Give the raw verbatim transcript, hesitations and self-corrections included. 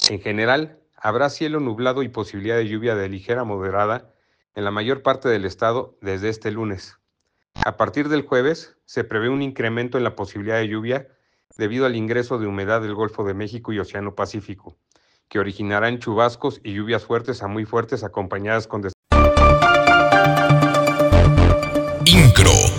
En general, habrá cielo nublado y posibilidad de lluvia de ligera a moderada en la mayor parte del estado desde este lunes. A partir del jueves, se prevé un incremento en la posibilidad de lluvia debido al ingreso de humedad del Golfo de México y Océano Pacífico, que originarán chubascos y lluvias fuertes a muy fuertes acompañadas con... Incro.